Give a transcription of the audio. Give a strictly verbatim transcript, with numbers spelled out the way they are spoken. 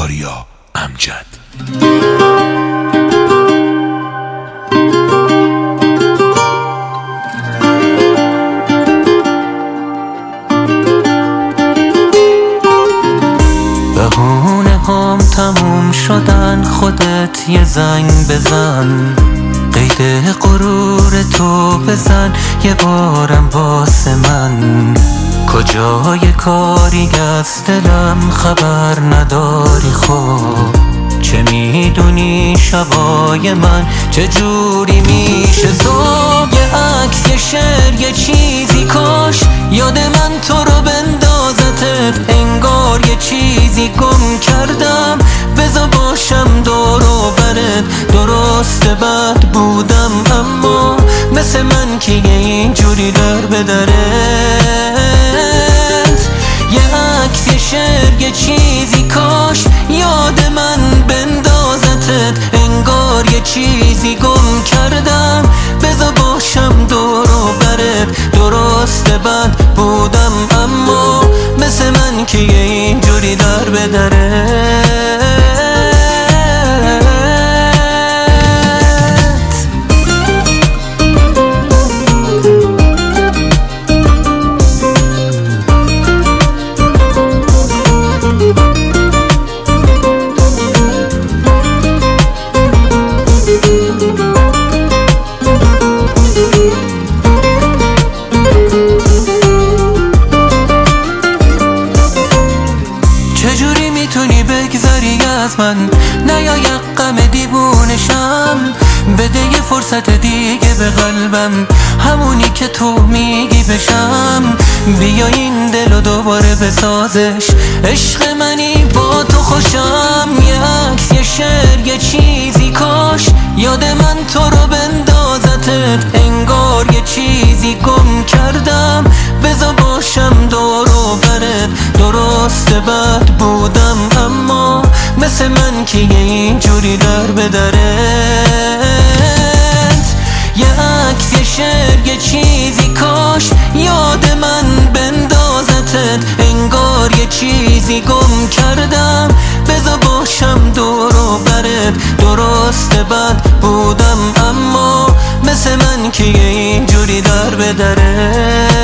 آریا امجد. بهونه هام تموم شدن، خودت یه زنگ بزن، قید غرور تو بزن یه بارم واسه من. کجای کاری از دلم خبر نداری؟ خب چه میدونی شبای من چه جوری میشه صبح؟ یه عکس، یه شعر، یه چیزی کاش یاد من تو رو بندازتت، انگار یه چیزی گم کردم. بذار باشم دور و برت، درسته بد بودم اما مثل من که اینجوری در به درت. یه عکس، یه شعر، یه چیزی کاش یاد من بندازتت، انگار یه چیزی گم کردم. بذار باشم دور و برت، درسته بد بودم اما مثل من که اینجوری در به درت. چجوری میتونی بگذاری از من، نیا یک غم دیوونشم، بده یه فرصت دیگه به قلبم، همونی که تو میگی بشم. بیا این دلو دوباره بسازش، عشق منی با تو خوشم. یه عکس، یه شعر، یه چیزی کاش یاد من تو رو بندازتت، انگار یه چیزی گم کردم. بذار باشم دور و برت، درسته بد بودم اما مثل من که اینجوری در به درت. یه عکس، یه شعر، یه چیزی کاش یاد من بندازتت، انگار یه چیزی گم کردم. بذار باشم دور و برت، درسته بد بودم اما مثل من که اینجوری در به درت.